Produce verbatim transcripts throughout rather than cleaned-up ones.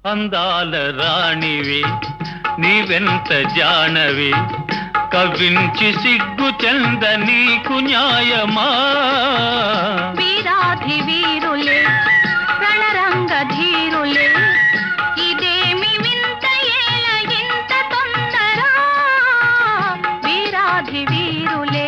అందాల రాణివి నీవెంత జానవి కవించి సిగ్గు చెంద నీకు న్యాయమా వీరాధి వీరులే రణరంగ ధీరులే ఇదేమి వింత ఏల ఇంత తొందర వీరాధి వీరులే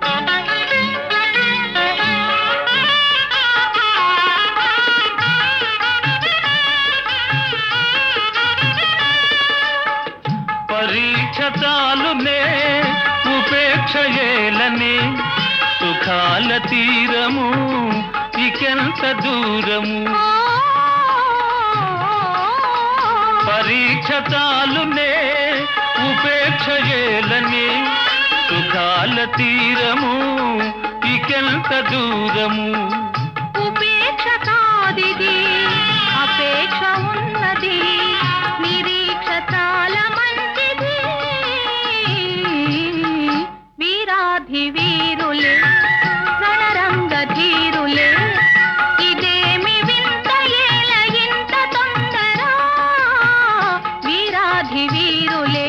పరీక్ష చాలునే ఉపేక్ష ఏలనే సుఖాల తీరము ఇకెంత దూరము పరీక్ష చాలునే ఉపేక్ష ఏలనే సుఖాల తీరము ఇకెంత దూరము ఉపేక్ష కాదిది అపేక్ష ఉన్నది నిరీక్ష చాలా మంచిది వీరాధి వీరులే రణరంగ ధీరులే ఇదేమి వింత ఏల ఇంత తొందర వీరాధి వీరులే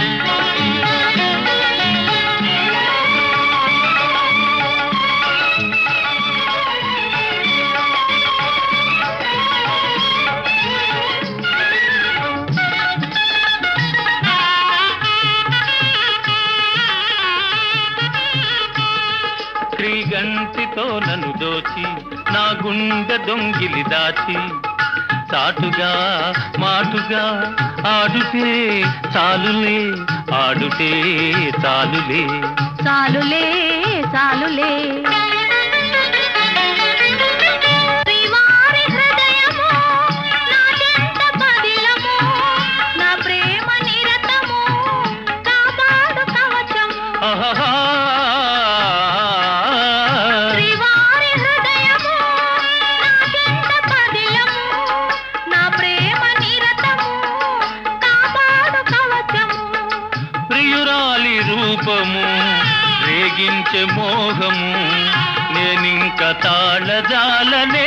శ్రీగంటితో నన్ను దోచి నా గుండె దొంగిలి దాచి చాటుగా మాటుగా ఆడుతే చాలులే ఆడుతే చాలులే చాలులే చాలులే శ్రీవారి హృదయము నా చెంత పదిలము నా ప్రేమ నిరతము కాపాడు కవచము ఆహా శ్రీవారి హృదయము నా చెంత పదిలము నా ప్రేమ నిరతము కాపాడు కవచము ప్రియురాలి రూపము రేగించే మోహము నేనింక తాళజాలనే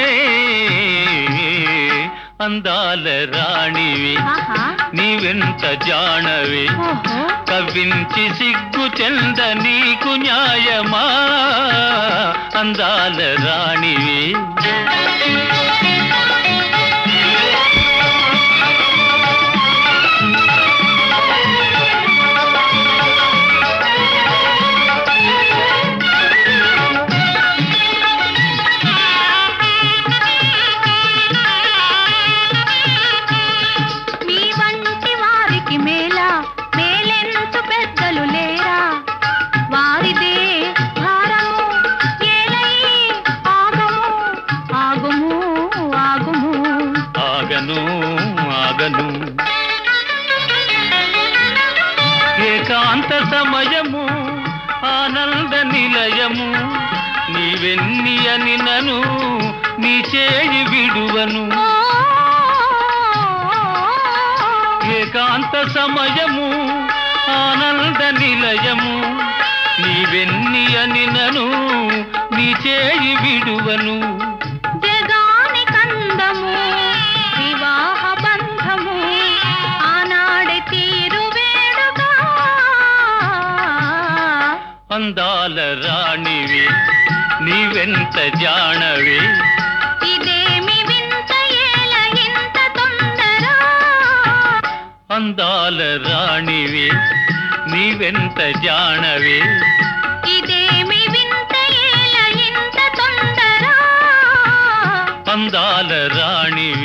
అందాల రాణివి ఆహా నీవెంత జానవి ఓహో కవించి సిగ్గు చెంద నీకు న్యాయమా అందాల రాణివి మీ వంటి వారికి మేలా మేలెంత పెద్దలు లేరా వారిదే భారము ఏలై ఆగము ఆగుము ఆగుము ఆగను ఆగను ఏకాంత సమయము ఆనంద నిలయము నీవెన్ని అని నను నీ చేయి విడువను ఏకాంత సమయము ఆనంద నిలయము నీవెన్ని అని నను నీ చేయి విడువను జగాని కందము వివాహ బంధము ఆనాడే తీరు వేడుగా అందాల రాణివి నీవెంత జానవి ఇదేమి వింత ఏల ఇంత తొందర అందాల రాణివి నీవెంత జానవి ఇదేమి వింత ఏల ఇంత తొందర అందాల రాణివి